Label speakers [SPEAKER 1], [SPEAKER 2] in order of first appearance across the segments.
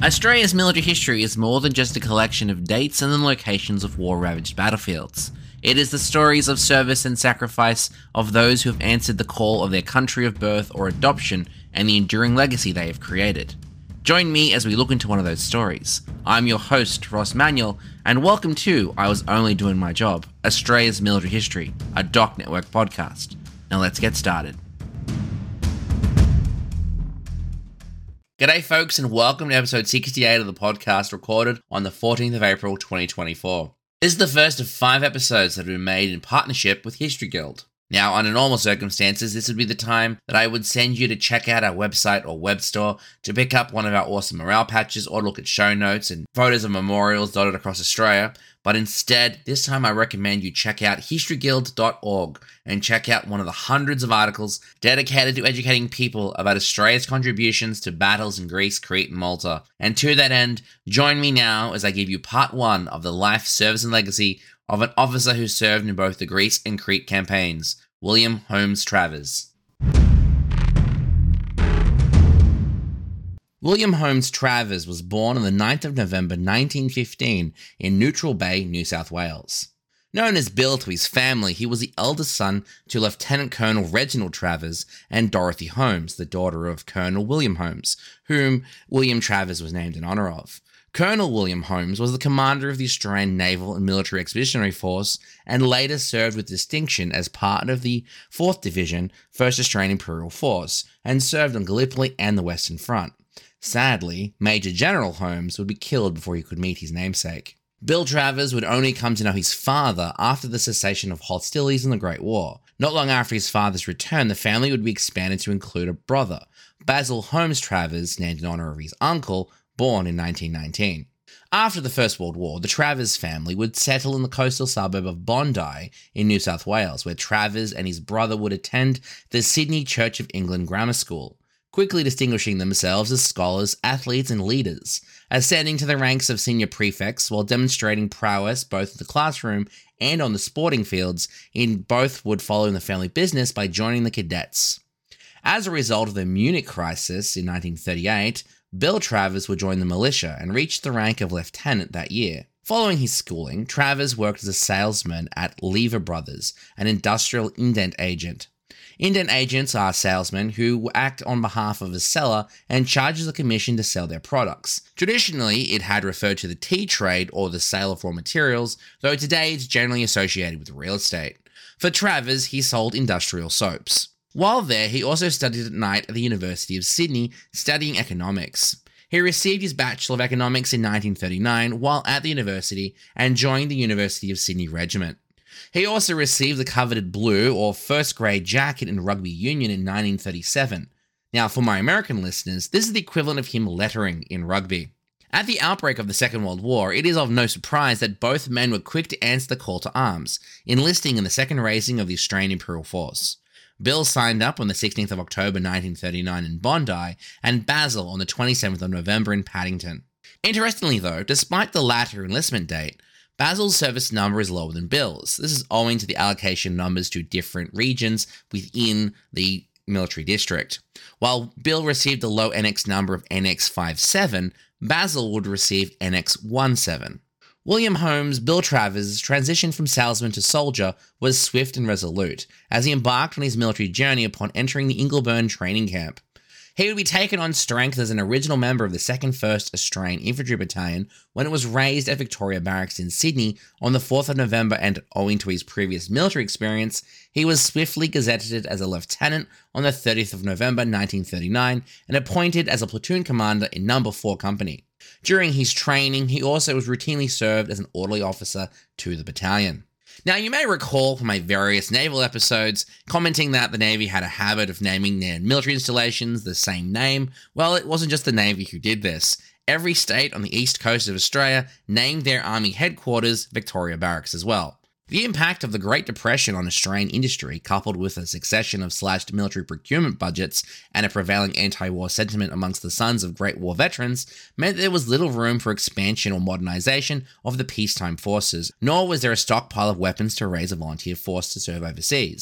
[SPEAKER 1] Australia's military history is more than just a collection of dates and the locations of war-ravaged battlefields. It is the stories of service and sacrifice of those who have answered the call of their country of birth or adoption and the enduring legacy they have created. Join me as we look into one of those stories. I'm your host, Ross Manuel, and welcome to I Was Only Doing My Job, Australia's Military History, a Doc Network podcast. Now let's get started. G'day folks, and welcome to episode 68 of the podcast, recorded on the 14th of April 2024. This is the first of 5 episodes that have been made in partnership with History Guild. Now, under normal circumstances, this would be the time that I would send you to check out our website or web store to pick up one of our awesome morale patches or look at show notes and photos of memorials dotted across Australia. But instead, this time I recommend you check out historyguild.org and check out one of the hundreds of articles dedicated to educating people about Australia's contributions to battles in Greece, Crete, and Malta. And to that end, join me now as I give you part 1 of the life, service, and legacy of an officer who served in both the Greece and Crete campaigns, William Holmes Travers. William Holmes Travers was born on the 9th of November 1915 in Neutral Bay, New South Wales. Known as Bill to his family, he was the eldest son to Lieutenant Colonel Reginald Travers and Dorothy Holmes, the daughter of Colonel William Holmes, whom William Travers was named in honour of. Colonel William Holmes was the commander of the Australian Naval and Military Expeditionary Force and later served with distinction as part of the 4th Division, 1st Australian Imperial Force, and served on Gallipoli and the Western Front. Sadly, Major General Holmes would be killed before he could meet his namesake. Bill Travers would only come to know his father after the cessation of hostilities in the Great War. Not long after his father's return, the family would be expanded to include a brother, Basil Holmes Travers, named in honour of his uncle, born in 1919. After the First World War, the Travers family would settle in the coastal suburb of Bondi in New South Wales, where Travers and his brother would attend the Sydney Church of England Grammar School, quickly distinguishing themselves as scholars, athletes, and leaders, ascending to the ranks of senior prefects while demonstrating prowess both in the classroom and on the sporting fields. In both would follow in the family business by joining the cadets. As a result of the Munich crisis in 1938, Bill Travers would join the militia and reach the rank of lieutenant that year. Following his schooling, Travers worked as a salesman at Lever Brothers, an industrial indent agent. Indent agents are salesmen who act on behalf of a seller and charges a commission to sell their products. Traditionally, it had referred to the tea trade or the sale of raw materials, though today it's generally associated with real estate. For Travers, he sold industrial soaps. While there, he also studied at night at the University of Sydney, studying economics. He received his Bachelor of Economics in 1939 while at the university and joined the University of Sydney Regiment. He also received the coveted blue or first grade jacket in rugby union in 1937. Now, for my American listeners, this is the equivalent of him lettering in rugby. At the outbreak of the Second World War, it is of no surprise that both men were quick to answer the call to arms, enlisting in the second raising of the Australian Imperial Force. Bill signed up on the 16th of October 1939 in Bondi, and Basil on the 27th of November in Paddington. Interestingly though, despite the latter enlistment date, Basil's service number is lower than Bill's. This is owing to the allocation numbers to different regions within the military district. While Bill received the low NX number of NX57, Basil would receive NX17. William Holmes, Bill Travers' transition from salesman to soldier was swift and resolute, as he embarked on his military journey upon entering the Ingleburn training camp. He would be taken on strength as an original member of the 2nd 1st Australian Infantry Battalion when it was raised at Victoria Barracks in Sydney on the 4th of November, and owing to his previous military experience, he was swiftly gazetted as a lieutenant on the 30th of November 1939 and appointed as a platoon commander in No. 4 Company. During his training, he also was routinely served as an orderly officer to the battalion. Now, you may recall from my various naval episodes commenting that the Navy had a habit of naming their military installations the same name. Well, it wasn't just the Navy who did this. Every state on the east coast of Australia named their Army headquarters Victoria Barracks as well. The impact of the Great Depression on Australian industry, coupled with a succession of slashed military procurement budgets and a prevailing anti-war sentiment amongst the sons of Great War veterans, meant there was little room for expansion or modernisation of the peacetime forces, nor was there a stockpile of weapons to raise a volunteer force to serve overseas.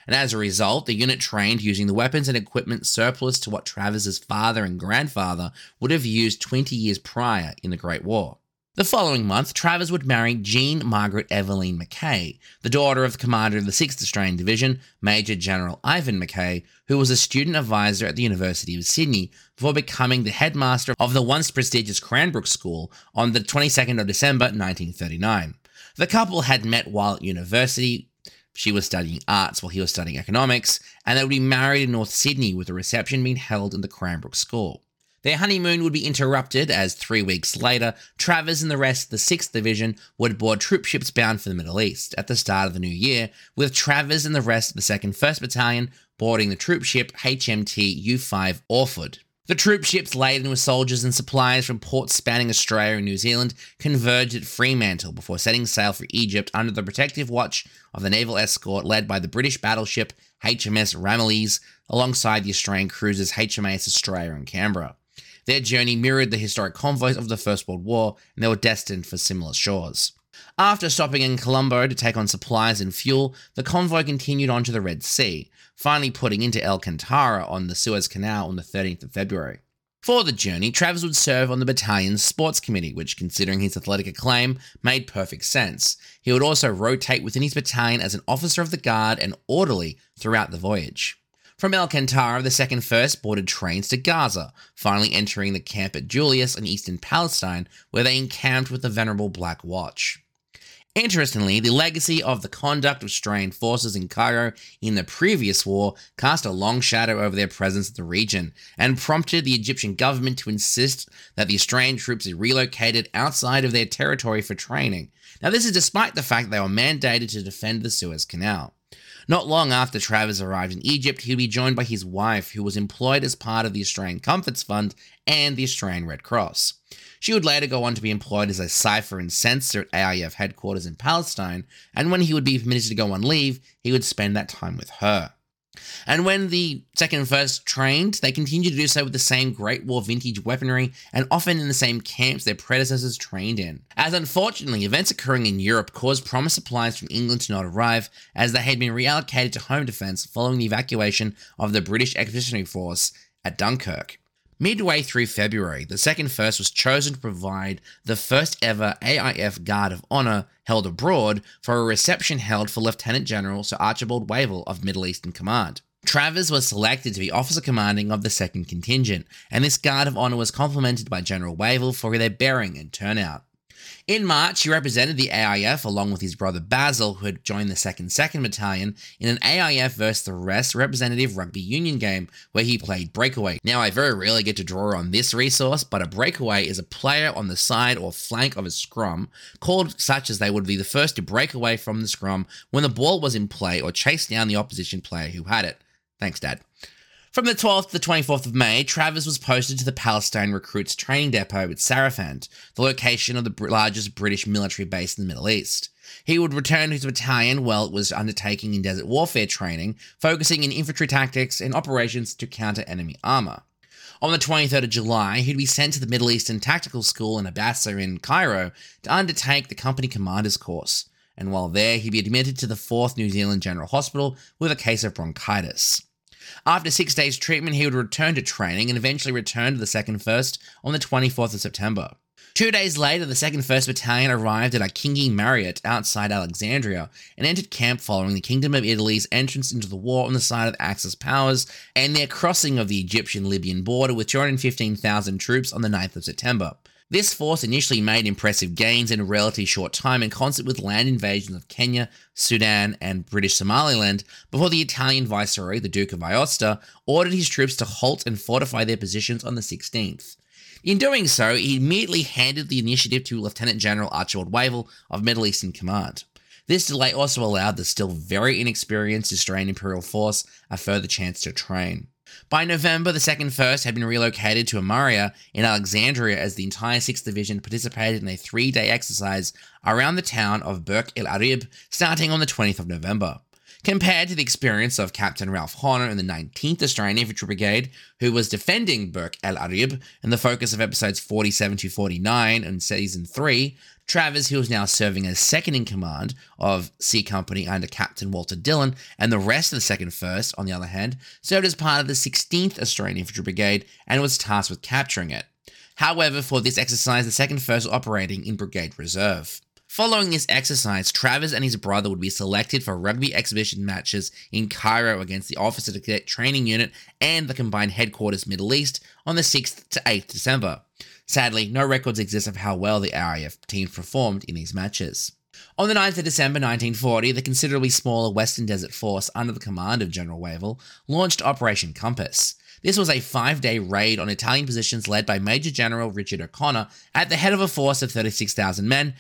[SPEAKER 1] And as a result, the unit trained using the weapons and equipment surplus to what Travis's father and grandfather would have used 20 years prior in the Great War. The following month, Travis would marry Jean Margaret Evelyn Mackay, the daughter of the commander of the 6th Australian Division, Major General Ivan Mackay, who was a student advisor at the University of Sydney before becoming the headmaster of the once prestigious Cranbrook School on the 22nd of December 1939. The couple had met while at university. She was studying arts while he was studying economics, and they would be married in North Sydney with a reception being held in the Cranbrook School. Their honeymoon would be interrupted as 3 weeks later, Travis and the rest of the 6th Division would board troop ships bound for the Middle East at the start of the new year, with Travis and the rest of the 2nd 1st Battalion boarding the troop ship HMT U5 Orford. The troop ships laden with soldiers and supplies from ports spanning Australia and New Zealand converged at Fremantle before setting sail for Egypt under the protective watch of the naval escort led by the British battleship HMS Ramillies alongside the Australian cruisers HMAS Australia and Canberra. Their journey mirrored the historic convoys of the First World War, and they were destined for similar shores. After stopping in Colombo to take on supplies and fuel, the convoy continued on to the Red Sea, finally putting into El Kantara on the Suez Canal on the 13th of February. For the journey, Travis would serve on the battalion's sports committee, which, considering his athletic acclaim, made perfect sense. He would also rotate within his battalion as an officer of the guard and orderly throughout the voyage. From El Kantara, the 2nd 1st boarded trains to Gaza, finally entering the camp at Julius in eastern Palestine, where they encamped with the venerable Black Watch. Interestingly, the legacy of the conduct of Australian forces in Cairo in the previous war cast a long shadow over their presence in the region, and prompted the Egyptian government to insist that the Australian troops be relocated outside of their territory for training. Now, this is despite the fact they were mandated to defend the Suez Canal. Not long after Travis arrived in Egypt, he would be joined by his wife, who was employed as part of the Australian Comforts Fund and the Australian Red Cross. She would later go on to be employed as a cipher and censor at AIF headquarters in Palestine, and when he would be permitted to go on leave, he would spend that time with her. And when the 2nd and 1st trained, they continued to do so with the same Great War vintage weaponry and often in the same camps their predecessors trained in. As unfortunately, events occurring in Europe caused promised supplies from England to not arrive, as they had been reallocated to home defence following the evacuation of the British Expeditionary Force at Dunkirk. Midway through February, the 2nd 1st was chosen to provide the first ever AIF Guard of Honour held abroad for a reception held for Lieutenant General Sir Archibald Wavell of Middle Eastern Command. Travis was selected to be officer commanding of the 2nd Contingent, and this Guard of Honour was complimented by General Wavell for their bearing and turnout. In March, he represented the AIF along with his brother Basil, who had joined the 2nd Battalion, in an AIF vs the Rest representative rugby union game where he played breakaway. Now, I very rarely get to draw on this resource, but a breakaway is a player on the side or flank of a scrum, called such as they would be the first to break away from the scrum when the ball was in play or chase down the opposition player who had it. Thanks, Dad. From the 12th to the 24th of May, Travis was posted to the Palestine Recruits Training Depot at Sarafand, the location of the largest British military base in the Middle East. He would return to his battalion while it was undertaking in desert warfare training, focusing in infantry tactics and operations to counter enemy armour. On the 23rd of July, he'd be sent to the Middle Eastern Tactical School in Abassa in Cairo to undertake the company commander's course, and while there, he'd be admitted to the 4th New Zealand General Hospital with a case of bronchitis. After 6 days' treatment, he would return to training and eventually return to the 2nd 1st on the 24th of September. 2 days later, the 2nd 1st Battalion arrived at a Kingi Marriott outside Alexandria and entered camp following the Kingdom of Italy's entrance into the war on the side of the Axis powers and their crossing of the Egyptian-Libyan border with 215,000 troops on the 9th of September. This force initially made impressive gains in a relatively short time in concert with land invasions of Kenya, Sudan, and British Somaliland before the Italian Viceroy, the Duke of Aosta, ordered his troops to halt and fortify their positions on the 16th. In doing so, he immediately handed the initiative to Lieutenant General Archibald Wavell of Middle Eastern Command. This delay also allowed the still very inexperienced Australian Imperial Force a further chance to train. By November, the 2nd 1st had been relocated to Amaria in Alexandria as the entire 6th Division participated in a 3-day exercise around the town of Burq el Arib starting on the 20th of November. Compared to the experience of Captain Ralph Horner in the 19th Australian Infantry Brigade, who was defending Burq El Arib and the focus of episodes 47 to 49 and Season 3, Travers, who was now serving as second in command of C Company under Captain Walter Dillon, and the rest of the 2nd First, on the other hand, served as part of the 16th Australian Infantry Brigade and was tasked with capturing it. However, for this exercise, the 2nd First were operating in Brigade Reserve. Following this exercise, Travers and his brother would be selected for rugby exhibition matches in Cairo against the Officer Cadet Training Unit and the Combined Headquarters Middle East on the 6th to 8th December. Sadly, no records exist of how well the RAF team performed in these matches. On the 9th of December 1940, the considerably smaller Western Desert Force under the command of General Wavell launched Operation Compass. This was a 5-day raid on Italian positions led by Major General Richard O'Connor at the head of a force of 36,000 men,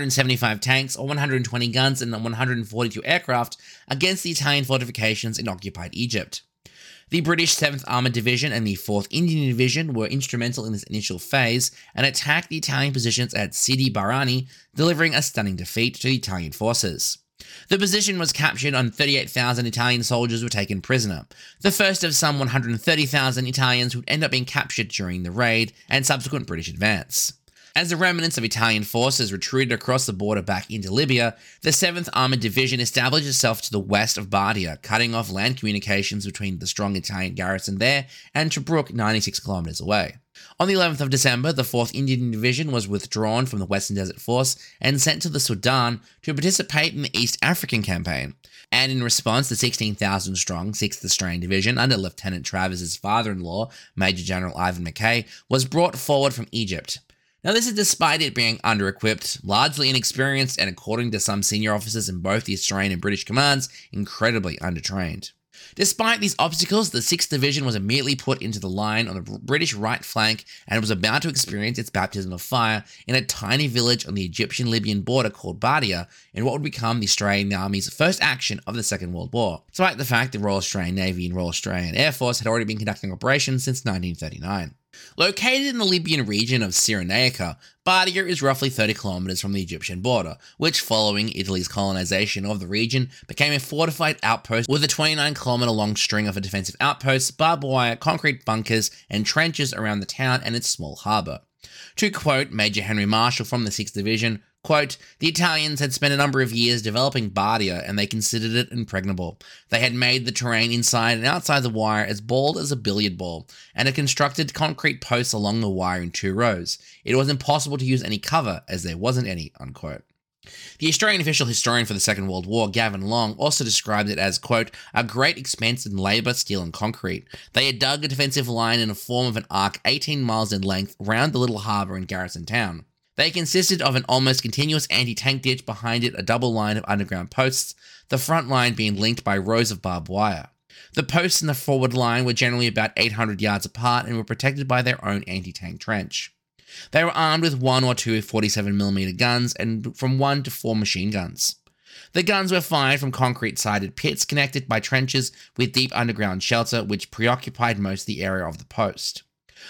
[SPEAKER 1] 275 tanks or 120 guns and 142 aircraft against the Italian fortifications in occupied Egypt. The British 7th Armoured Division and the 4th Indian Division were instrumental in this initial phase and attacked the Italian positions at Sidi Barrani, delivering a stunning defeat to the Italian forces. The position was captured and 38,000 Italian soldiers were taken prisoner, the first of some 130,000 Italians who would end up being captured during the raid and subsequent British advance. As the remnants of Italian forces retreated across the border back into Libya, the 7th Armoured Division established itself to the west of Bardia, cutting off land communications between the strong Italian garrison there and Tobruk, 96 kilometers away. On the 11th of December, the 4th Indian Division was withdrawn from the Western Desert Force and sent to the Sudan to participate in the East African Campaign. And in response, the 16,000-strong 6th Australian Division under Lieutenant Travers' father-in-law, Major General Ivan Mackay, was brought forward from Egypt. Now, this is despite it being under-equipped, largely inexperienced, and according to some senior officers in both the Australian and British commands, incredibly undertrained. Despite these obstacles, the 6th Division was immediately put into the line on the British right flank and was about to experience its baptism of fire in a tiny village on the Egyptian-Libyan border called Bardia, in what would become the Australian Army's first action of the Second World War, despite the fact the Royal Australian Navy and Royal Australian Air Force had already been conducting operations since 1939. Located in the Libyan region of Cyrenaica, Bardia is roughly 30 kilometers from the Egyptian border, which, following Italy's colonization of the region, became a fortified outpost with a 29-kilometer-long string of defensive outposts, barbed wire, concrete bunkers, and trenches around the town and its small harbour. To quote Major Henry Marshall from the 6th Division, quote, "The Italians had spent a number of years developing Bardia and they considered it impregnable. They had made the terrain inside and outside the wire as bald as a billiard ball and had constructed concrete posts along the wire in 2 rows. It was impossible to use any cover as there wasn't any," unquote. The Australian official historian for the Second World War, Gavin Long, also described it as, quote, "a great expense in labour, steel and concrete. They had dug a defensive line in the form of an arc 18 miles in length round the little harbour in Garrison Town. They consisted of an almost continuous anti-tank ditch, behind it a double line of underground posts, the front line being linked by rows of barbed wire. The posts in the forward line were generally about 800 yards apart and were protected by their own anti-tank trench. They were armed with 1 or 2 47mm guns and from 1 to 4 machine guns. The guns were fired from concrete-sided pits connected by trenches with deep underground shelter, which preoccupied most of the area of the post.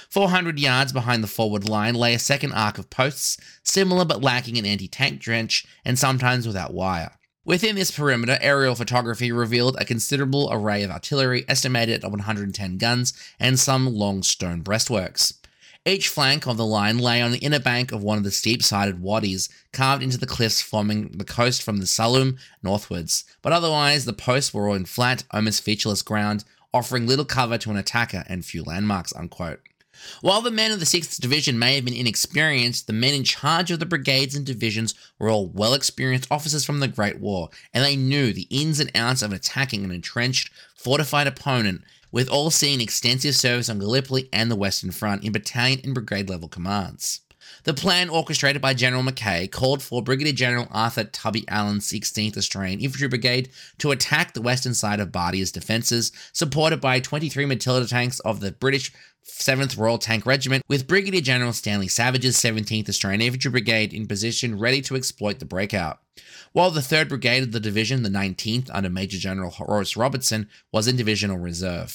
[SPEAKER 1] 400 yards behind the forward line lay a second arc of posts, similar but lacking an anti-tank trench and sometimes without wire. Within this perimeter, aerial photography revealed a considerable array of artillery, estimated at 110 guns, and some long stone breastworks. Each flank of the line lay on the inner bank of one of the steep-sided wadis carved into the cliffs forming the coast from the Saloum northwards, but otherwise the posts were all in flat, almost featureless ground, offering little cover to an attacker and few landmarks, unquote. While the men of the 6th Division may have been inexperienced, the men in charge of the brigades and divisions were all well-experienced officers from the Great War, and they knew the ins and outs of attacking an entrenched, fortified opponent, with all seeing extensive service on Gallipoli and the Western Front in battalion and brigade-level commands. The plan, orchestrated by General Mackay, called for Brigadier General Arthur Tubby Allen's 16th Australian Infantry Brigade to attack the western side of Bardia's defences, supported by 23 Matilda tanks of the British 7th Royal Tank Regiment, with Brigadier General Stanley Savage's 17th Australian Infantry Brigade in position ready to exploit the breakout. While the 3rd Brigade of the division, the 19th, under Major General Horace Robertson, was in divisional reserve.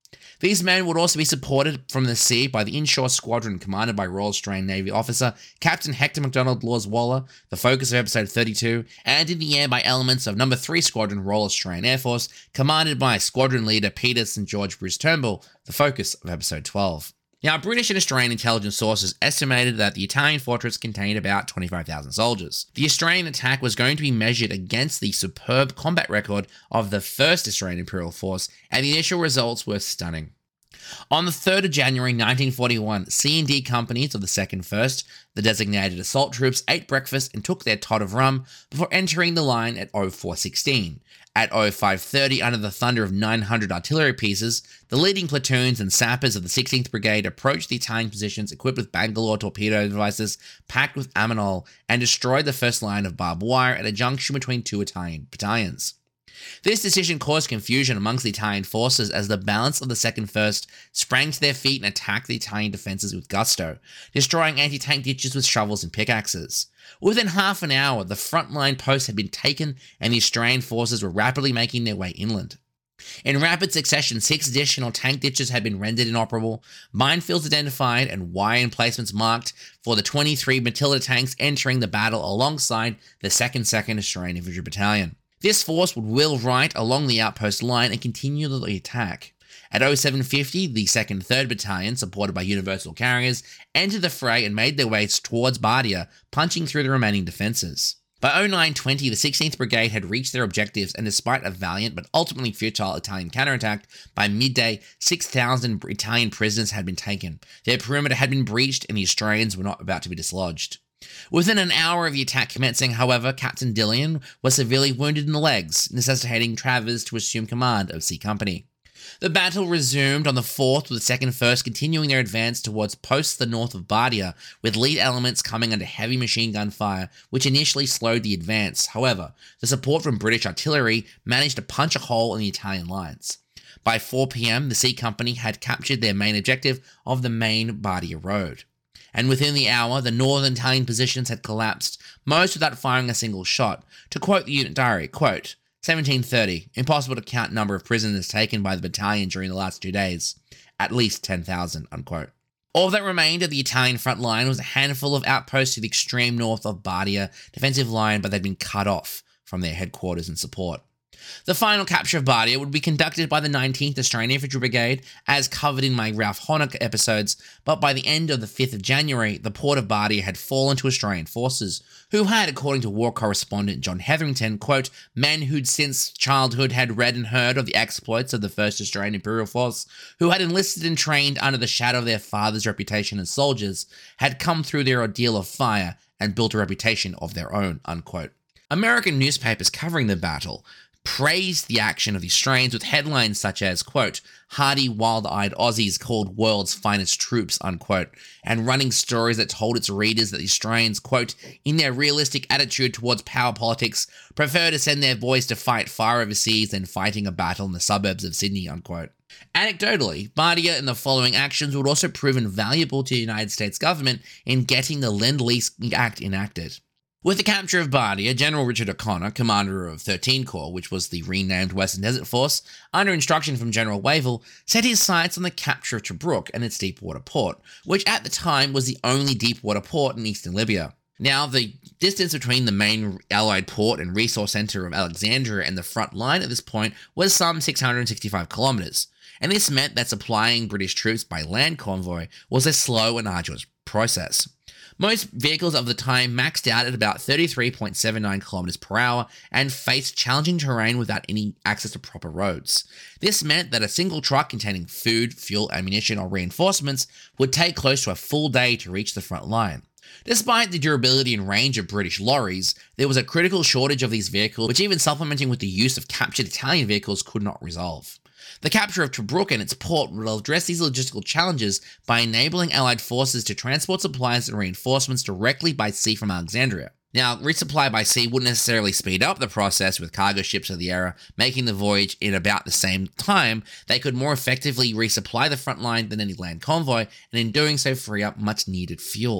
[SPEAKER 1] These men would also be supported from the sea by the inshore squadron commanded by Royal Australian Navy officer Captain Hector MacDonald Laws Waller, the focus of episode 32, and in the air by elements of No. 3 Squadron Royal Australian Air Force, commanded by squadron leader Peter St. George Bruce Turnbull, the focus of episode 12. Now, British and Australian intelligence sources estimated that the Italian fortress contained about 25,000 soldiers. The Australian attack was going to be measured against the superb combat record of the 1st Australian Imperial Force, and the initial results were stunning. On the 3rd of January 1941, C&D companies of the 2nd 1st, the designated assault troops, ate breakfast and took their tot of rum before entering the line at 04:16. At 05:30, under the thunder of 900 artillery pieces, the leading platoons and sappers of the 16th Brigade approached the Italian positions equipped with Bangalore torpedo devices packed with ammonol and destroyed the first line of barbed wire at a junction between two Italian battalions. This decision caused confusion amongst the Italian forces as the balance of the 2nd 1st sprang to their feet and attacked the Italian defences with gusto, destroying anti-tank ditches with shovels and pickaxes. Within half an hour, the frontline posts had been taken and the Australian forces were rapidly making their way inland. In rapid succession, 6 additional tank ditches had been rendered inoperable, minefields identified, and wire emplacements marked for the 23 Matilda tanks entering the battle alongside the 2nd Australian Infantry Battalion. This force would wheel right along the outpost line and continue the attack. At 07:50, the 2nd 3rd Battalion, supported by Universal Carriers, entered the fray and made their way towards Bardia, punching through the remaining defences. By 09:20, the 16th Brigade had reached their objectives, and despite a valiant but ultimately futile Italian counterattack, by midday, 6,000 Italian prisoners had been taken. Their perimeter had been breached, and the Australians were not about to be dislodged. Within an hour of the attack commencing, however, Captain Dillion was severely wounded in the legs, necessitating Travers to assume command of C Company. The battle resumed on the 4th, with the 2nd 1st continuing their advance towards posts to the north of Bardia, with lead elements coming under heavy machine gun fire, which initially slowed the advance. However, the support from British artillery managed to punch a hole in the Italian lines. By 4 p.m, the C Company had captured their main objective of the main Bardia road. And within the hour, the northern Italian positions had collapsed, most without firing a single shot. To quote the unit diary, quote, 1730, impossible to count number of prisoners taken by the battalion during the last 2 days. At least 10,000, unquote. All that remained of the Italian front line was a handful of outposts to the extreme north of Bardia defensive line, but they'd been cut off from their headquarters and support. The final capture of Bardia would be conducted by the 19th Australian Infantry Brigade, as covered in my Ralph Honock episodes, but by the end of the 5th of January, the port of Bardia had fallen to Australian forces, who had, according to war correspondent John Hetherington, quote, men who'd since childhood had read and heard of the exploits of the 1st Australian Imperial Force, who had enlisted and trained under the shadow of their father's reputation as soldiers, had come through their ordeal of fire and built a reputation of their own, unquote. American newspapers covering the battle praised the action of the Australians with headlines such as, quote, hardy, wild-eyed Aussies called world's finest troops, unquote, and running stories that told its readers that the Australians, quote, in their realistic attitude towards power politics, prefer to send their boys to fight far overseas than fighting a battle in the suburbs of Sydney, unquote. Anecdotally, Bardia and the following actions would also prove invaluable to the United States government in getting the Lend-Lease Act enacted. With the capture of Bardia, General Richard O'Connor, commander of 13 Corps, which was the renamed Western Desert Force, under instruction from General Wavell, set his sights on the capture of Tobruk and its deepwater port, which at the time was the only deepwater port in eastern Libya. Now, the distance between the main Allied port and resource centre of Alexandria and the front line at this point was some 665 kilometres, and this meant that supplying British troops by land convoy was a slow and arduous process. Most vehicles of the time maxed out at about 33.79 kilometers per hour and faced challenging terrain without any access to proper roads. This meant that a single truck containing food, fuel, ammunition, or reinforcements would take close to a full day to reach the front line. Despite the durability and range of British lorries, there was a critical shortage of these vehicles, which even supplementing with the use of captured Italian vehicles could not resolve. The capture of Tobruk and its port would address these logistical challenges by enabling Allied forces to transport supplies and reinforcements directly by sea from Alexandria. Now, resupply by sea wouldn't necessarily speed up the process, with cargo ships of the era making the voyage in about the same time. They could more effectively resupply the front line than any land convoy, and in doing so free up much needed fuel.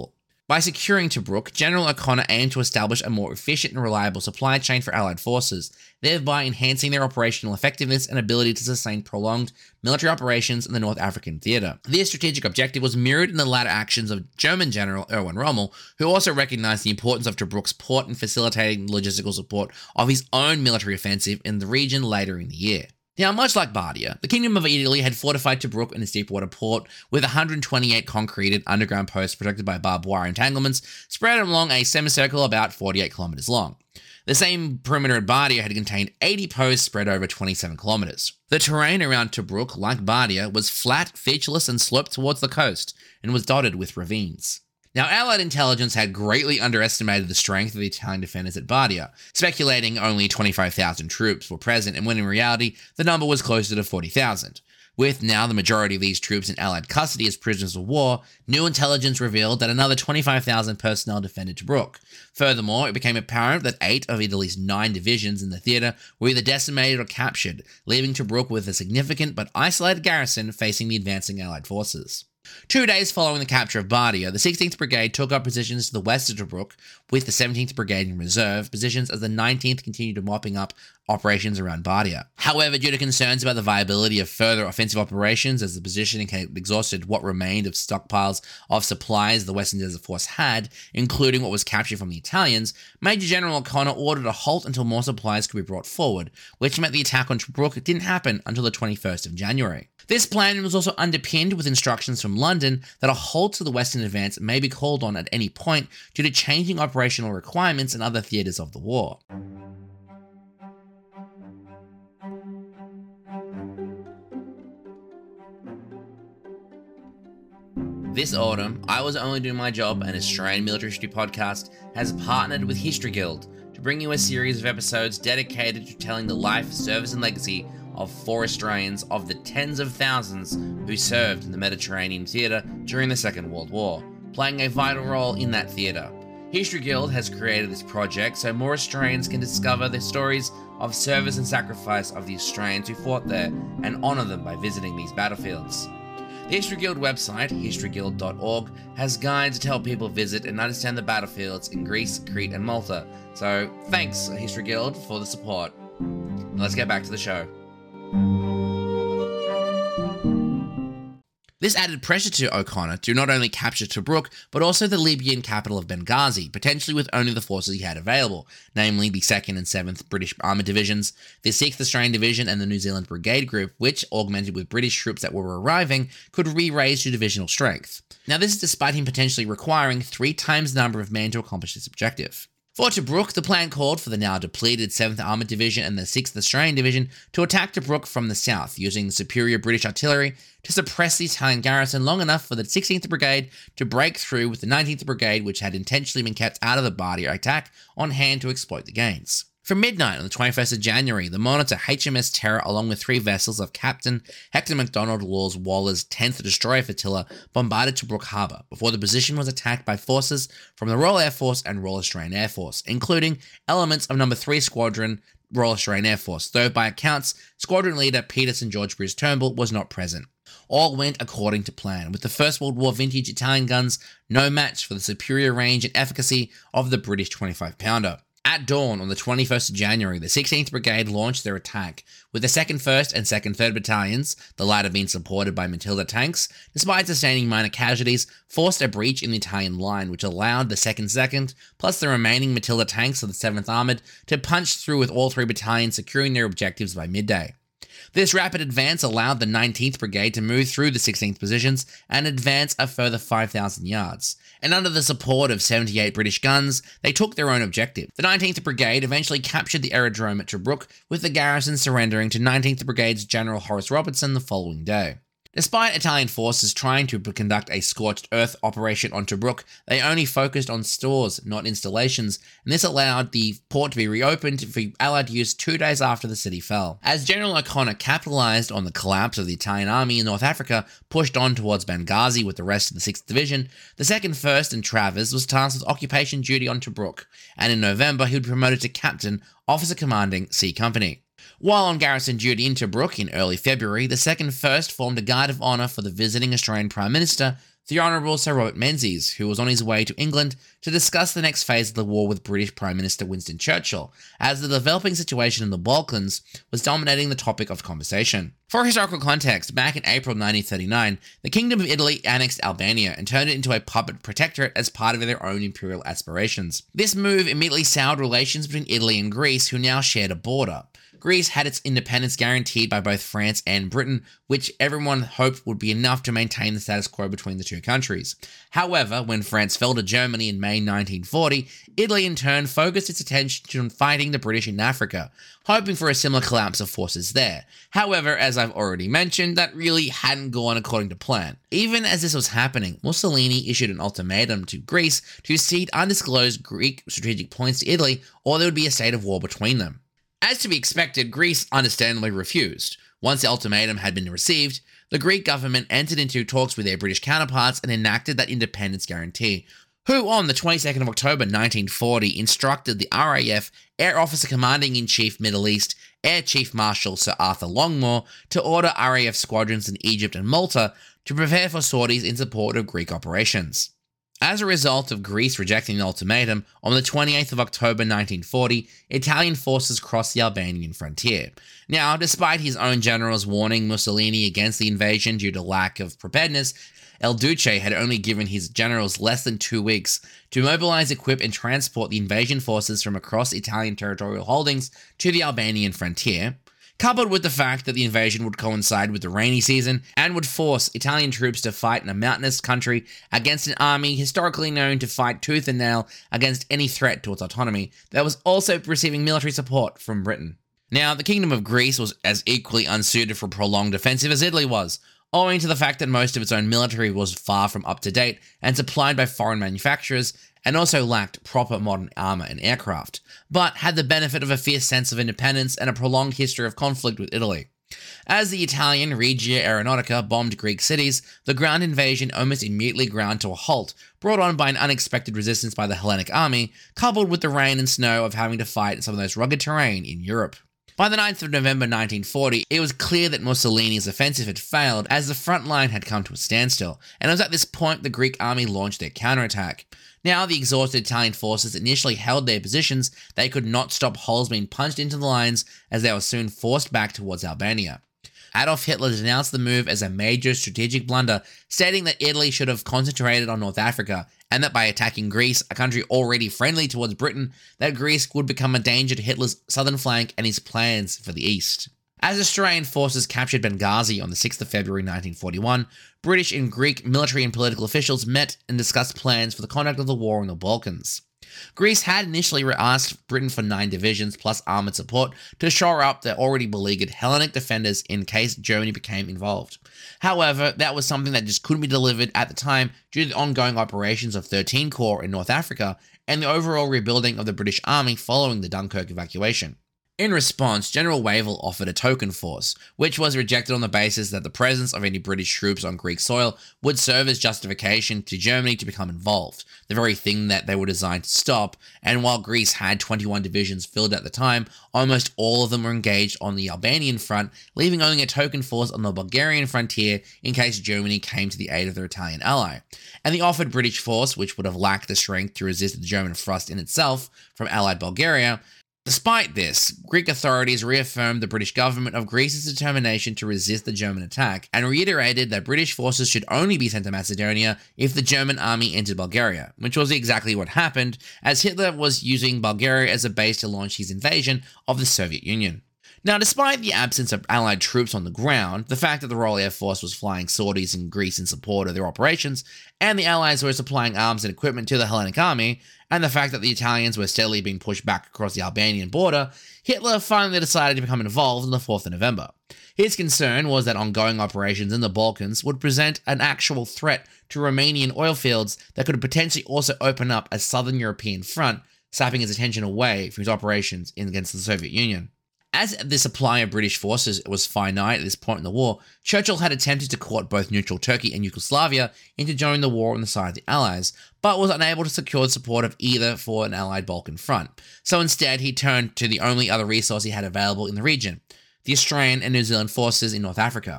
[SPEAKER 1] By securing Tobruk, General O'Connor aimed to establish a more efficient and reliable supply chain for Allied forces, thereby enhancing their operational effectiveness and ability to sustain prolonged military operations in the North African theatre. This strategic objective was mirrored in the latter actions of German General Erwin Rommel, who also recognized the importance of Tobruk's port in facilitating logistical support of his own military offensive in the region later in the year. Now, much like Bardia, the Kingdom of Italy had fortified Tobruk in its deepwater port with 128 concreted underground posts protected by barbed wire entanglements spread along a semicircle about 48 kilometers long. The same perimeter at Bardia had contained 80 posts spread over 27 kilometers. The terrain around Tobruk, like Bardia, was flat, featureless, and sloped towards the coast, and was dotted with ravines. Now, Allied intelligence had greatly underestimated the strength of the Italian defenders at Bardia, speculating only 25,000 troops were present, and when in reality, the number was closer to 40,000. With now the majority of these troops in Allied custody as prisoners of war, new intelligence revealed that another 25,000 personnel defended Tobruk. Furthermore, it became apparent that 8 of Italy's 9 divisions in the theatre were either decimated or captured, leaving Tobruk with a significant but isolated garrison facing the advancing Allied forces. 2 days following the capture of Bardia, the 16th Brigade took up positions to the west of Tobruk, with the 17th Brigade in reserve positions as the 19th continued mopping up operations around Bardia. However, due to concerns about the viability of further offensive operations as the positioning had exhausted what remained of stockpiles of supplies the Western Desert Force had, including what was captured from the Italians, Major General O'Connor ordered a halt until more supplies could be brought forward, which meant the attack on Tobruk didn't happen until the 21st of January. This plan was also underpinned with instructions from London that a halt to the Western advance may be called on at any point due to changing operational requirements in other theatres of the war. This autumn, I Was Only Doing My Job, an Australian military history podcast, has partnered with History Guild to bring you a series of episodes dedicated to telling the life, service and legacy of 4 Australians of the tens of thousands who served in the Mediterranean theatre during the Second World War, playing a vital role in that theatre. History Guild has created this project so more Australians can discover the stories of service and sacrifice of the Australians who fought there and honour them by visiting these battlefields. The History Guild website, historyguild.org, has guides to help people visit and understand the battlefields in Greece, Crete and Malta. So thanks, History Guild, for the support. Let's get back to the show. This added pressure to O'Connor to not only capture Tobruk, but also the Libyan capital of Benghazi, potentially with only the forces he had available, namely the 2nd and 7th British Armoured Divisions, the 6th Australian Division and the New Zealand Brigade Group, which, augmented with British troops that were arriving, could re-raise to divisional strength. Now this is despite him potentially requiring 3 times the number of men to accomplish this objective. For Tobruk, the plan called for the now depleted 7th Armoured Division and the 6th Australian Division to attack Tobruk from the south, using superior British artillery to suppress the Italian garrison long enough for the 16th Brigade to break through with the 19th Brigade, which had intentionally been kept out of the Bardia attack, on hand to exploit the gains. From midnight on the 21st of January, the Monitor HMS Terror, along with 3 vessels of Captain Hector MacDonald Laws Waller's 10th Destroyer Flotilla, bombarded Tobruk Harbour, before the position was attacked by forces from the Royal Air Force and Royal Australian Air Force, including elements of No. 3 Squadron Royal Australian Air Force, though by accounts, Squadron Leader Peter St George Bruce Turnbull was not present. All went according to plan, with the First World War vintage Italian guns no match for the superior range and efficacy of the British 25-pounder. At dawn on the 21st of January, the 16th Brigade launched their attack, with the 2nd 1st and 2nd 3rd Battalions, the latter being supported by Matilda tanks, despite sustaining minor casualties, forced a breach in the Italian line, which allowed the 2nd 2nd, plus the remaining Matilda tanks of the 7th Armoured, to punch through with all 3 battalions securing their objectives by midday. This rapid advance allowed the 19th Brigade to move through the 16th positions and advance a further 5,000 yards. And under the support of 78 British guns, they took their own objective. The 19th Brigade eventually captured the aerodrome at Tobruk, with the garrison surrendering to 19th Brigade's General Horace Robertson the following day. Despite Italian forces trying to conduct a scorched earth operation on Tobruk, they only focused on stores, not installations, and this allowed the port to be reopened for Allied use 2 days after the city fell. As General O'Connor capitalized on the collapse of the Italian army in North Africa, pushed on towards Benghazi with the rest of the 6th Division, the 2nd 1st and Travers was tasked with occupation duty on Tobruk, and in November he was promoted to captain, officer commanding C Company. While on garrison duty in Tobruk in early February, the 2nd 1st formed a guard of honour for the visiting Australian Prime Minister, the Honourable Sir Robert Menzies, who was on his way to England to discuss the next phase of the war with British Prime Minister Winston Churchill, as the developing situation in the Balkans was dominating the topic of conversation. For historical context, back in April 1939, the Kingdom of Italy annexed Albania and turned it into a puppet protectorate as part of their own imperial aspirations. This move immediately soured relations between Italy and Greece, who now shared a border. Greece had its independence guaranteed by both France and Britain, which everyone hoped would be enough to maintain the status quo between the two countries. However, when France fell to Germany in May 1940, Italy in turn focused its attention on fighting the British in Africa, hoping for a similar collapse of forces there. However, as I've already mentioned, that really hadn't gone according to plan. Even as this was happening, Mussolini issued an ultimatum to Greece to cede undisclosed Greek strategic points to Italy, or there would be a state of war between them. As to be expected, Greece understandably refused. Once the ultimatum had been received, the Greek government entered into talks with their British counterparts and enacted that independence guarantee, who on the 22nd of October 1940 instructed the RAF Air Officer Commanding-in-Chief Middle East, Air Chief Marshal Sir Arthur Longmore, to order RAF squadrons in Egypt and Malta to prepare for sorties in support of Greek operations. As a result of Greece rejecting the ultimatum, on the 28th of October 1940, Italian forces crossed the Albanian frontier. Now, despite his own generals warning Mussolini against the invasion due to lack of preparedness, El Duce had only given his generals less than 2 weeks to mobilize, equip, and transport the invasion forces from across Italian territorial holdings to the Albanian frontier. Coupled with the fact that the invasion would coincide with the rainy season and would force Italian troops to fight in a mountainous country against an army historically known to fight tooth and nail against any threat to its autonomy, that was also receiving military support from Britain. Now, the Kingdom of Greece was as equally unsuited for prolonged offensive as Italy was, owing to the fact that most of its own military was far from up to date and supplied by foreign manufacturers, and also lacked proper modern armour and aircraft, but had the benefit of a fierce sense of independence and a prolonged history of conflict with Italy. As the Italian Regia Aeronautica bombed Greek cities, the ground invasion almost immediately ground to a halt, brought on by an unexpected resistance by the Hellenic army, coupled with the rain and snow of having to fight some of the most rugged terrain in Europe. By the 9th of November 1940, it was clear that Mussolini's offensive had failed as the front line had come to a standstill, and it was at this point the Greek army launched their counterattack. Now, the exhausted Italian forces initially held their positions, they could not stop holes being punched into the lines as they were soon forced back towards Albania. Adolf Hitler denounced the move as a major strategic blunder, stating that Italy should have concentrated on North Africa, and that by attacking Greece, a country already friendly towards Britain, that Greece would become a danger to Hitler's southern flank and his plans for the east. As Australian forces captured Benghazi on the 6th of February 1941, British and Greek military and political officials met and discussed plans for the conduct of the war in the Balkans. Greece had initially asked Britain for 9 divisions plus armoured support to shore up their already beleaguered Hellenic defenders in case Germany became involved. However, that was something that just couldn't be delivered at the time due to the ongoing operations of 13 Corps in North Africa and the overall rebuilding of the British Army following the Dunkirk evacuation. In response, General Wavell offered a token force, which was rejected on the basis that the presence of any British troops on Greek soil would serve as justification to Germany to become involved, the very thing that they were designed to stop, and while Greece had 21 divisions filled at the time, almost all of them were engaged on the Albanian front, leaving only a token force on the Bulgarian frontier in case Germany came to the aid of their Italian ally. And the offered British force, which would have lacked the strength to resist the German thrust in itself from allied Bulgaria. Despite this, Greek authorities reaffirmed the British government of Greece's determination to resist the German attack and reiterated that British forces should only be sent to Macedonia if the German army entered Bulgaria, which was exactly what happened, as Hitler was using Bulgaria as a base to launch his invasion of the Soviet Union. Now, despite the absence of Allied troops on the ground, the fact that the Royal Air Force was flying sorties in Greece in support of their operations, and the Allies were supplying arms and equipment to the Hellenic army, and the fact that the Italians were steadily being pushed back across the Albanian border, Hitler finally decided to become involved on the 4th of November. His concern was that ongoing operations in the Balkans would present an actual threat to Romanian oil fields that could potentially also open up a southern European front, sapping his attention away from his operations against the Soviet Union. As the supply of British forces was finite at this point in the war, Churchill had attempted to court both neutral Turkey and Yugoslavia into joining the war on the side of the Allies, but was unable to secure the support of either for an Allied Balkan front. So instead, he turned to the only other resource he had available in the region, the Australian and New Zealand forces in North Africa.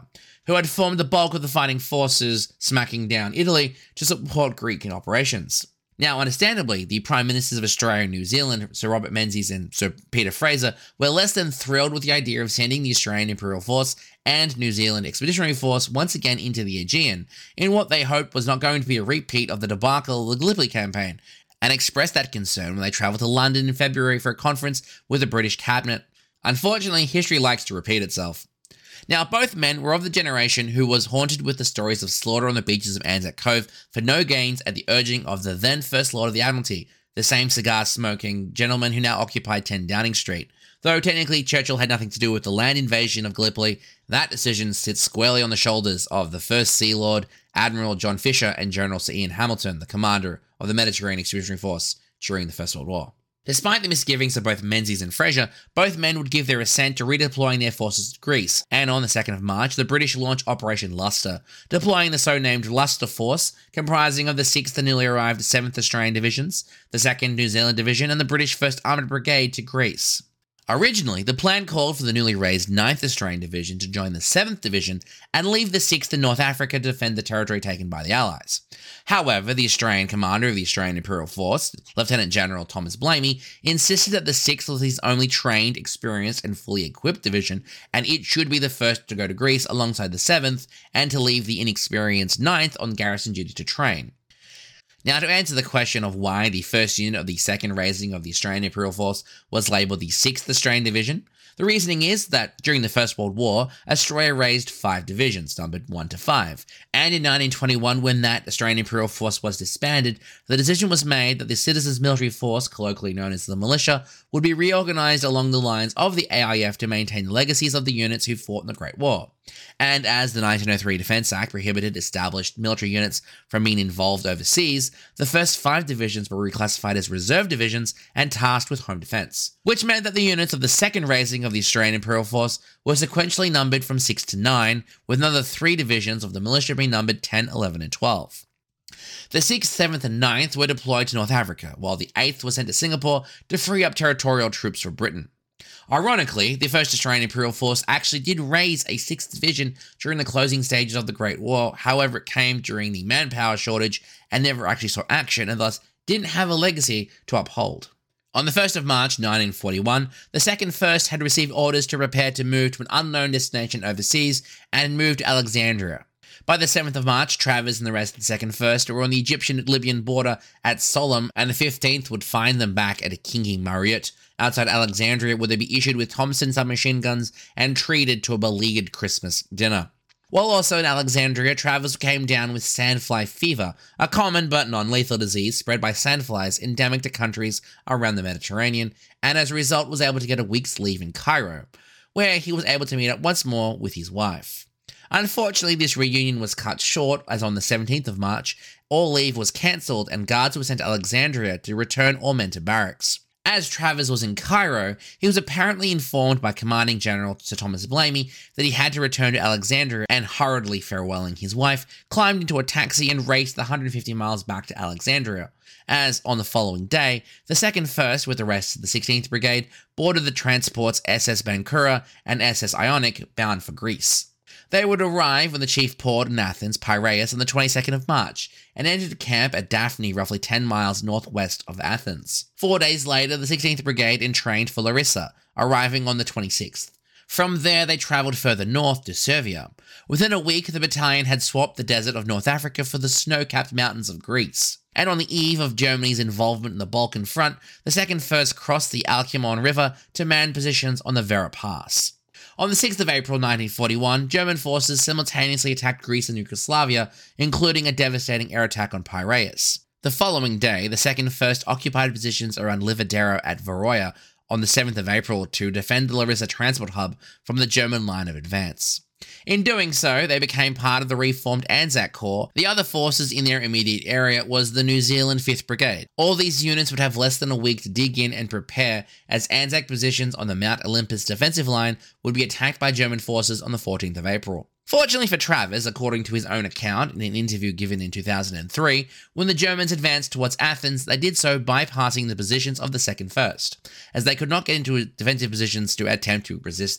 [SPEAKER 1] who had formed the bulk of the fighting forces smacking down Italy to support Greek operations. Now, understandably, the Prime Ministers of Australia and New Zealand, Sir Robert Menzies and Sir Peter Fraser, were less than thrilled with the idea of sending the Australian Imperial Force and New Zealand Expeditionary Force once again into the Aegean, in what they hoped was not going to be a repeat of the debacle of the Gallipoli campaign, and expressed that concern when they travelled to London in February for a conference with the British cabinet. Unfortunately, history likes to repeat itself. Now, both men were of the generation who was haunted with the stories of slaughter on the beaches of Anzac Cove for no gains at the urging of the then First Lord of the Admiralty, the same cigar-smoking gentleman who now occupied 10 Downing Street. Though technically Churchill had nothing to do with the land invasion of Gallipoli, that decision sits squarely on the shoulders of the First Sea Lord, Admiral John Fisher, and General Sir Ian Hamilton, the commander of the Mediterranean Expeditionary Force during the First World War. Despite the misgivings of both Menzies and Fraser, both men would give their assent to redeploying their forces to Greece, and on the 2nd of March, the British launched Operation Lustre, deploying the so-named Lustre Force, comprising of the 6th and newly arrived 7th Australian Divisions, the 2nd New Zealand Division, and the British 1st Armoured Brigade to Greece. Originally, the plan called for the newly raised 9th Australian Division to join the 7th Division and leave the 6th in North Africa to defend the territory taken by the Allies. However, the Australian commander of the Australian Imperial Force, Lieutenant General Thomas Blamey, insisted that the 6th was his only trained, experienced, and fully equipped division, and it should be the first to go to Greece alongside the 7th, and to leave the inexperienced 9th on garrison duty to train. Now, to answer the question of why the first unit of the second raising of the Australian Imperial Force was labelled the 6th Australian Division, the reasoning is that during the First World War, Australia raised 5 divisions, numbered 1 to 5, and in 1921, when that Australian Imperial Force was disbanded, the decision was made that the Citizens Military Force, colloquially known as the militia, would be reorganised along the lines of the AIF to maintain the legacies of the units who fought in the Great War. And as the 1903 Defence Act prohibited established military units from being involved overseas, the first 5 divisions were reclassified as reserve divisions and tasked with home defence, which meant that the units of the second raising of the Australian Imperial Force were sequentially numbered from 6 to 9, with another 3 divisions of the militia being numbered 10, 11 and 12. The 6th, 7th and 9th were deployed to North Africa, while the 8th was sent to Singapore to free up territorial troops for Britain. Ironically, the 1st Australian Imperial Force actually did raise a 6th Division during the closing stages of the Great War, however it came during the manpower shortage and never actually saw action and thus didn't have a legacy to uphold. On the 1st of March 1941, the 2nd First had received orders to prepare to move to an unknown destination overseas and moved to Alexandria. By the 7th of March, Travers and the rest of the 2nd First were on the Egyptian-Libyan border at Sollum, and the 15th would find them back at a Kingi Marriott outside Alexandria, where they'd be issued with Thompson submachine guns and treated to a beleaguered Christmas dinner. While also in Alexandria, Travers came down with sandfly fever, a common but non-lethal disease spread by sandflies endemic to countries around the Mediterranean, and as a result was able to get a week's leave in Cairo, where he was able to meet up once more with his wife. Unfortunately, this reunion was cut short, as on the 17th of March, all leave was cancelled and guards were sent to Alexandria to return all men to barracks. As Travers was in Cairo, he was apparently informed by Commanding General Sir Thomas Blamey that he had to return to Alexandria, and hurriedly farewelling his wife, climbed into a taxi and raced the 150 miles back to Alexandria. As, on the following day, the 2nd First, with the rest of the 16th Brigade, boarded the transports SS Bankura and SS Ionic, bound for Greece. They would arrive in the chief port in Athens, Piraeus, on the 22nd of March, and entered camp at Daphne, roughly 10 miles northwest of Athens. 4 days later, the 16th Brigade entrained for Larissa, arriving on the 26th. From there, they travelled further north to Servia. Within a week, the battalion had swapped the desert of North Africa for the snow-capped mountains of Greece. And on the eve of Germany's involvement in the Balkan front, the 2nd First crossed the Alkimon River to man positions on the Vera Pass. On the 6th of April 1941, German forces simultaneously attacked Greece and Yugoslavia, including a devastating air attack on Piraeus. The following day, the 2nd First occupied positions around Lividero at Varoya on the 7th of April to defend the Larissa transport hub from the German line of advance. In doing so, they became part of the reformed Anzac Corps. The other forces in their immediate area was the New Zealand 5th Brigade. All these units would have less than a week to dig in and prepare, as Anzac positions on the Mount Olympus defensive line would be attacked by German forces on the 14th of April. Fortunately for Travers, according to his own account in an interview given in 2003, when the Germans advanced towards Athens, they did so bypassing the positions of the 2nd First, as they could not get into defensive positions to attempt to resist them.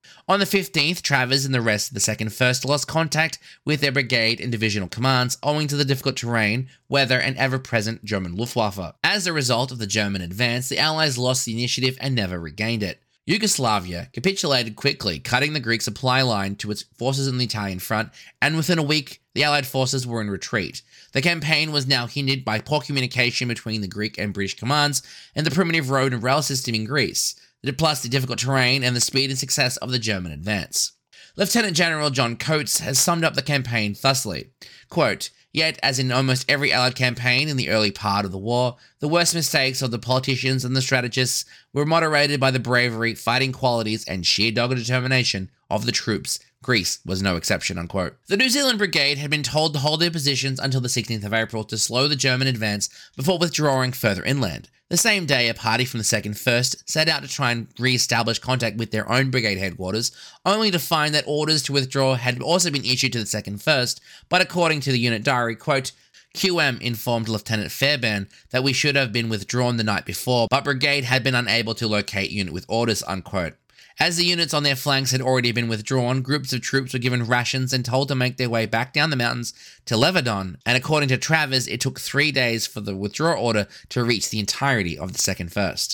[SPEAKER 1] On the 15th, Travers and the rest of the 2nd First lost contact with their brigade and divisional commands owing to the difficult terrain, weather, and ever-present German Luftwaffe. As a result of the German advance, the Allies lost the initiative and never regained it. Yugoslavia capitulated quickly, cutting the Greek supply line to its forces on the Italian front, and within a week, the Allied forces were in retreat. The campaign was now hindered by poor communication between the Greek and British commands and the primitive road and rail system in Greece, plus the difficult terrain and the speed and success of the German advance. Lieutenant General John Coates has summed up the campaign thusly, quote, "Yet, as in almost every Allied campaign in the early part of the war, the worst mistakes of the politicians and the strategists were moderated by the bravery, fighting qualities, and sheer dogged determination of the troops. Greece was no exception," unquote. The New Zealand Brigade had been told to hold their positions until the 16th of April to slow the German advance before withdrawing further inland. The same day, a party from the 2nd First set out to try and re-establish contact with their own brigade headquarters, only to find that orders to withdraw had also been issued to the 2nd First, but according to the unit diary, quote, "QM informed Lieutenant Fairbairn that we should have been withdrawn the night before, but brigade had been unable to locate unit with orders," unquote. As the units on their flanks had already been withdrawn, groups of troops were given rations and told to make their way back down the mountains to Leverdon, and according to Travers, it took 3 days for the withdrawal order to reach the entirety of the 2nd First.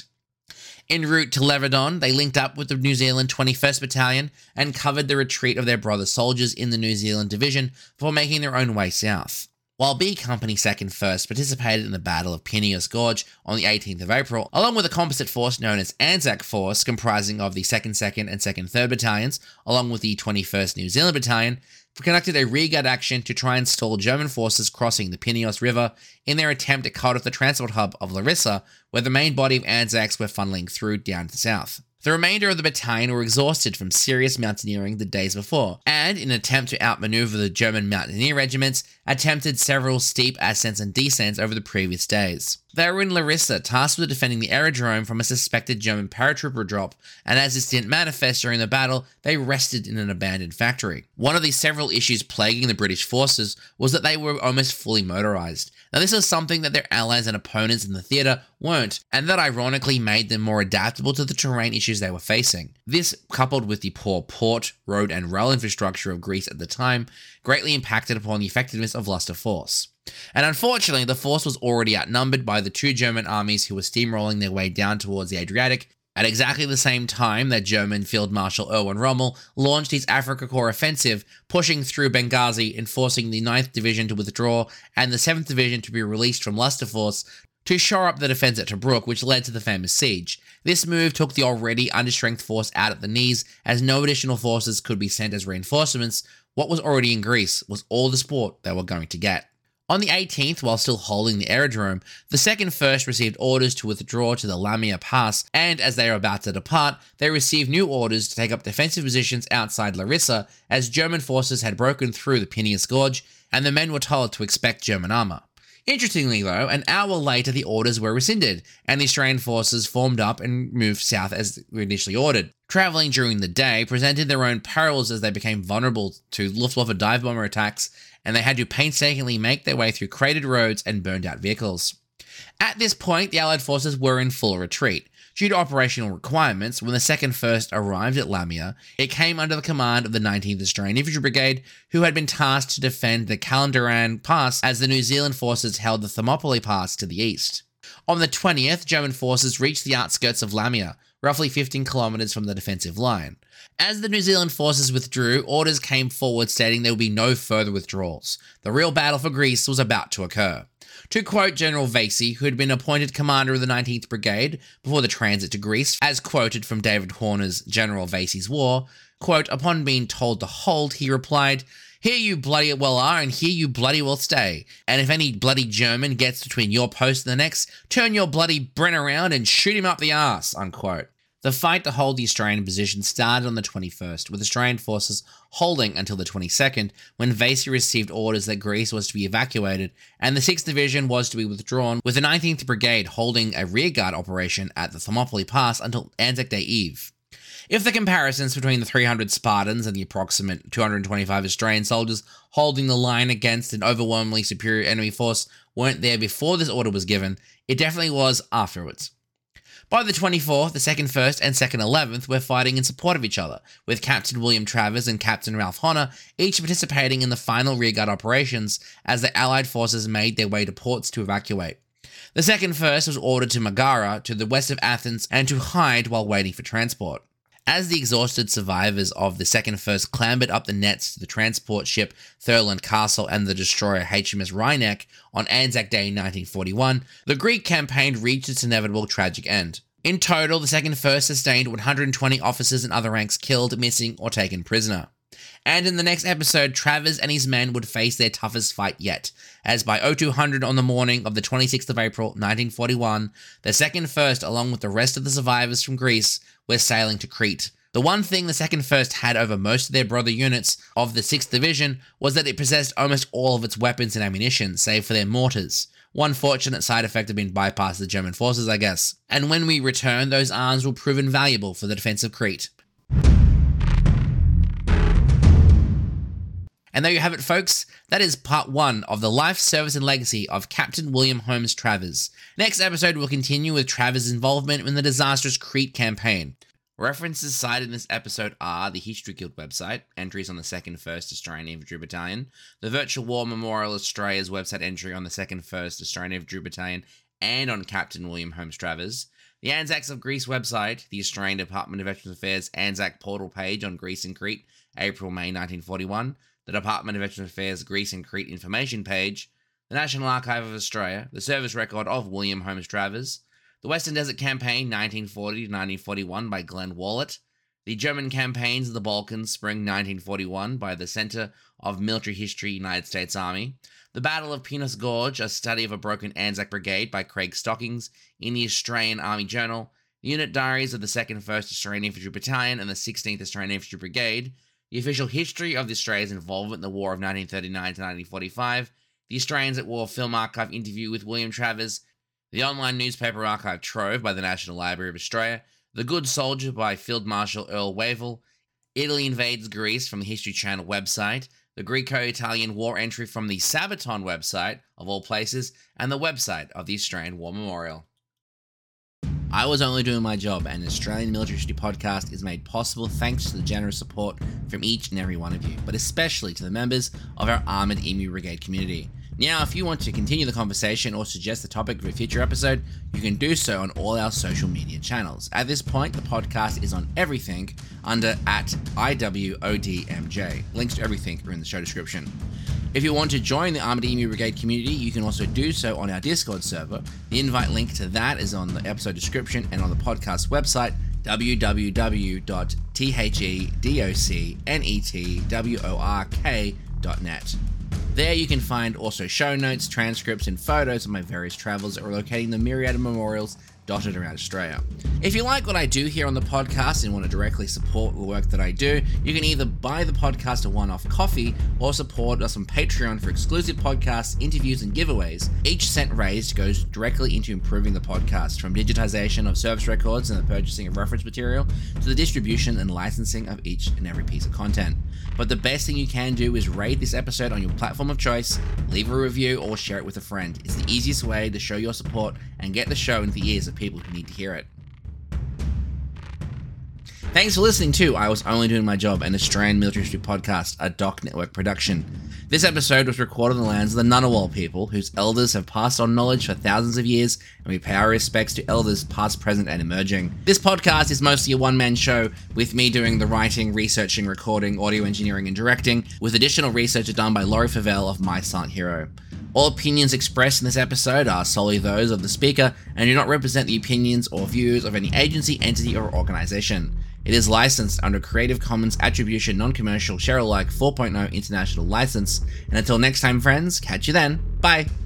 [SPEAKER 1] En route to Leverdon, they linked up with the New Zealand 21st Battalion and covered the retreat of their brother soldiers in the New Zealand Division before making their own way south. While B Company 2nd First participated in the Battle of Pineus Gorge on the 18th of April, along with a composite force known as Anzac Force, comprising of the 2nd, 2nd, and 2nd Third Battalions, along with the 21st New Zealand Battalion, conducted a rearguard action to try and stall German forces crossing the Pineus River in their attempt to cut off the transport hub of Larissa, where the main body of Anzacs were funneling through down to the south. The remainder of the battalion were exhausted from serious mountaineering the days before, and in an attempt to outmaneuver the German mountaineer regiments, attempted several steep ascents and descents over the previous days. They were in Larissa, tasked with defending the aerodrome from a suspected German paratrooper drop, and as this didn't manifest during the battle, they rested in an abandoned factory. One of the several issues plaguing the British forces was that they were almost fully motorized. Now, this was something that their allies and opponents in the theatre weren't, and that ironically made them more adaptable to the terrain issues they were facing. This, coupled with the poor port, road, and rail infrastructure of Greece at the time, greatly impacted upon the effectiveness of Luster Force. And unfortunately, the force was already outnumbered by the 2 German armies who were steamrolling their way down towards the Adriatic at exactly the same time that German Field Marshal Erwin Rommel launched his Afrika Korps offensive, pushing through Benghazi and forcing the 9th Division to withdraw and the 7th Division to be released from Luster Force to shore up the defense at Tobruk, which led to the famous siege. This move took the already understrength force out at the knees, as no additional forces could be sent as reinforcements. What was already in Greece was all the support they were going to get. On the 18th, while still holding the aerodrome, the 2nd First received orders to withdraw to the Lamia Pass, and as they were about to depart, they received new orders to take up defensive positions outside Larissa, as German forces had broken through the Pineus Gorge, and the men were told to expect German armour. Interestingly though, an hour later the orders were rescinded, and the Australian forces formed up and moved south as initially ordered. Travelling during the day presented their own perils as they became vulnerable to Luftwaffe dive bomber attacks, and they had to painstakingly make their way through cratered roads and burned out vehicles. At this point, the Allied forces were in full retreat. Due to operational requirements, when the 2nd First arrived at Lamia, it came under the command of the 19th Australian Infantry Brigade, who had been tasked to defend the Calandaran Pass as the New Zealand forces held the Thermopylae Pass to the east. On the 20th, German forces reached the outskirts of Lamia, roughly 15 kilometres from the defensive line. As the New Zealand forces withdrew, orders came forward stating there would be no further withdrawals. The real battle for Greece was about to occur. To quote General Vasey, who had been appointed commander of the 19th Brigade before the transit to Greece, as quoted from David Horner's General Vasey's War, quote, upon being told to hold, he replied, "Here you bloody well are, and here you bloody well stay. And if any bloody German gets between your post and the next, turn your bloody Bren around and shoot him up the arse," unquote. The fight to hold the Australian position started on the 21st, with Australian forces holding until the 22nd, when Vasey received orders that Greece was to be evacuated, and the 6th Division was to be withdrawn, with the 19th Brigade holding a rearguard operation at the Thermopylae Pass until Anzac Day Eve. If the comparisons between the 300 Spartans and the approximate 225 Australian soldiers holding the line against an overwhelmingly superior enemy force weren't there before this order was given, it definitely was afterwards. By the 24th, the 2nd 1st and 2nd 11th were fighting in support of each other, with Captain William Travers and Captain Ralph Honor each participating in the final rearguard operations as the Allied forces made their way to ports to evacuate. The 2nd 1st was ordered to Megara, to the west of Athens, and to hide while waiting for transport. As the exhausted survivors of the 2nd 1st clambered up the nets to the transport ship Thurland Castle and the destroyer HMS Rheineck on Anzac Day 1941, the Greek campaign reached its inevitable tragic end. In total, the 2nd 1st sustained 120 officers and other ranks killed, missing, or taken prisoner. And in the next episode, Travers and his men would face their toughest fight yet, as by 0200 on the morning of the 26th of April 1941, the 2nd 1st, along with the rest of the survivors from Greece, were sailing to Crete. The one thing the 2nd 1st had over most of their brother units of the 6th Division was that it possessed almost all of its weapons and ammunition, save for their mortars. One fortunate side effect of being bypassed the German forces, I guess. And when we return, those arms will prove invaluable for the defense of Crete. And there you have it, folks. That is part 1 of the life, service, and legacy of Captain William Holmes Travers. Next episode, we'll continue with Travers' involvement in the disastrous Crete campaign. References cited in this episode are the History Guild website, entries on the 2nd 1st Australian Infantry Battalion, the Virtual War Memorial Australia's website entry on the 2nd 1st Australian Infantry Battalion and on Captain William Holmes Travers, the Anzacs of Greece website, the Australian Department of Veterans Affairs Anzac portal page on Greece and Crete, April-May 1941, the Department of Veterans Affairs Greece and Crete information page, the National Archive of Australia, the service record of William Holmes Travers, the Western Desert Campaign 1940 to 1941 by Glenn Wallet, the German Campaigns of the Balkans Spring 1941 by the Center of Military History United States Army, the Battle of Pinos Gorge, a study of a broken Anzac Brigade by Craig Stockings in the Australian Army Journal, the unit diaries of the 2nd 1st Australian Infantry Battalion and the 16th Australian Infantry Brigade, the official history of Australia's involvement in the War of 1939 to 1945, the Australians at War Film Archive interview with William Travers, the online newspaper archive Trove by the National Library of Australia, The Good Soldier by Field Marshal Earl Wavell, Italy Invades Greece from the History Channel website, the Greco-Italian War entry from the Sabaton website, of all places, and the website of the Australian War Memorial. I Was Only Doing My Job, an Australian military history podcast, is made possible thanks to the generous support from each and every one of you, but especially to the members of our Armoured Emu Brigade community. Now, if you want to continue the conversation or suggest the topic for a future episode, you can do so on all our social media channels. At this point, the podcast is on everything under @IWODMJ. Links to everything are in the show description. If you want to join the Armoured Emu Brigade community, you can also do so on our Discord server. The invite link to that is on the episode description and on the podcast website, www.thedocnetwork.net. There you can find also show notes, transcripts, and photos of my various travels that are locating the myriad of memorials dotted around Australia. If you like what I do here on the podcast and want to directly support the work that I do, you can either buy the podcast a one-off coffee or support us on Patreon for exclusive podcasts, interviews, and giveaways. Each cent raised goes directly into improving the podcast, from digitization of service records and the purchasing of reference material to the distribution and licensing of each and every piece of content. But the best thing you can do is rate this episode on your platform of choice, leave a review, or share it with a friend. It's the easiest way to show your support and get the show into the ears of people who need to hear it. Thanks for listening to I Was Only Doing My Job, an Australian military history podcast, a Doc Network production. This episode was recorded on the lands of the Ngunnawal people, whose elders have passed on knowledge for thousands of years, and we pay our respects to elders past, present, and emerging. This podcast is mostly a one-man show, with me doing the writing, researching, recording, audio engineering, and directing, with additional research done by Laurie Favell of My Silent Hero. All opinions expressed in this episode are solely those of the speaker and do not represent the opinions or views of any agency, entity, or organization. It is licensed under Creative Commons Attribution Non-Commercial Share Alike 4.0 International License. And until next time, friends, catch you then. Bye.